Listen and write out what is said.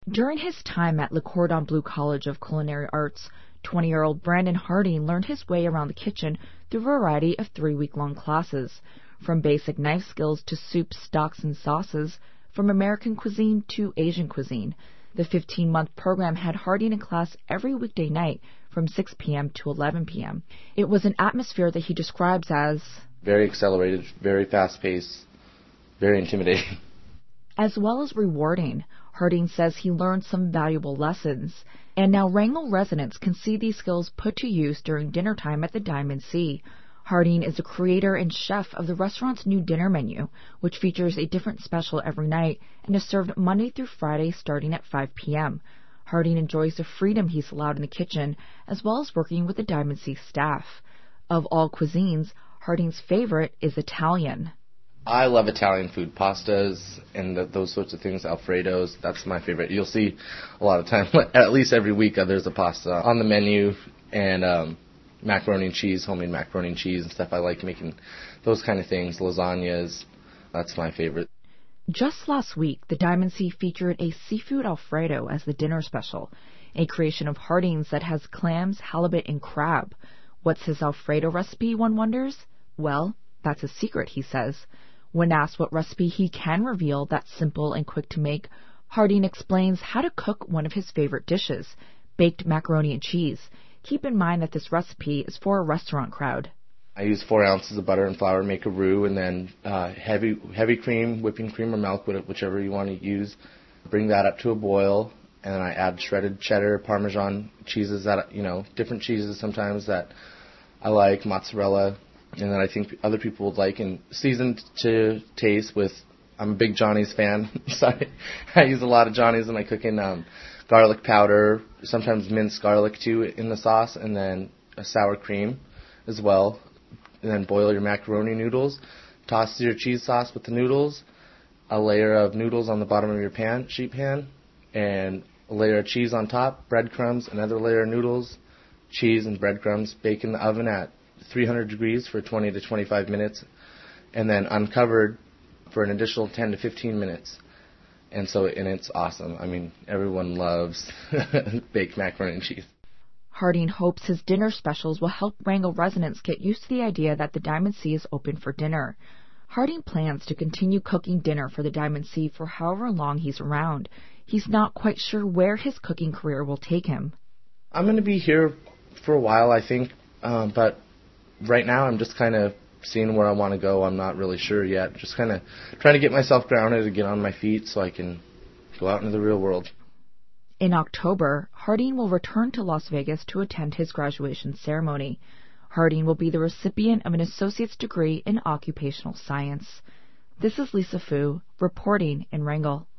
During his time at Le Cordon Bleu College of Culinary Arts, 20-year-old Brandon Harding learned his way around the kitchen through a variety of 3-week-long classes, from basic knife skills to soups, stocks, and sauces, from American cuisine to Asian cuisine. The 15-month program had Harding in class every weekday night from 6 p.m. to 11 p.m. It was an atmosphere that he describes as very accelerated, very fast-paced, very intimidating. As well as rewarding. Harding says he learned some valuable lessons, and now Wrangell residents can see these skills put to use during dinner time at the Diamond C. Harding is the creator and chef of the restaurant's new dinner menu, which features a different special every night and is served Monday through Friday starting at 5 p.m. Harding enjoys the freedom he's allowed in the kitchen, as well as working with the Diamond C staff. Of all cuisines, Harding's favorite is Italian. I love Italian food, pastas and those sorts of things, Alfredos. That's my favorite. You'll see a lot of time, at least every week, there's a pasta on the menu, and macaroni and cheese, homemade macaroni and cheese and stuff. I like making those kind of things, lasagnas. That's my favorite. Just last week, the Diamond C featured a seafood Alfredo as the dinner special, a creation of Harding's that has clams, halibut, and crab. What's his Alfredo recipe, one wonders? Well, that's a secret, he says. When asked what recipe he can reveal that's simple and quick to make, Harding explains how to cook one of his favorite dishes, baked macaroni and cheese. Keep in mind that this recipe is for a restaurant crowd. I use 4 ounces of butter and flour to make a roux, and then heavy cream, whipping cream or milk, whichever you want to use. Bring that up to a boil, and then I add shredded cheddar, Parmesan cheeses that, different cheeses sometimes that I like, mozzarella, and that I think other people would like, and seasoned to taste with, I'm a big Johnny's fan, so I use a lot of Johnny's in my cooking, garlic powder, sometimes minced garlic too in the sauce, and then a sour cream as well. And then boil your macaroni noodles, toss your cheese sauce with the noodles, a layer of noodles on the bottom of your sheet pan, and a layer of cheese on top, breadcrumbs, another layer of noodles, cheese and breadcrumbs, bake in the oven at 300 degrees for 20 to 25 minutes, and then uncovered for an additional 10 to 15 minutes. And it's awesome. I mean, everyone loves baked macaroni and cheese. Harding hopes his dinner specials will help Wrangell residents get used to the idea that the Diamond C is open for dinner. Harding plans to continue cooking dinner for the Diamond C for however long he's around. He's not quite sure where his cooking career will take him. I'm going to be here for a while, I think, but right now I'm just kind of seeing where I want to go. I'm not really sure yet. Just kind of trying to get myself grounded and get on my feet so I can go out into the real world. In October, Harding will return to Las Vegas to attend his graduation ceremony. Harding will be the recipient of an associate's degree in occupational science. This is Lisa Fu, reporting in Wrangell.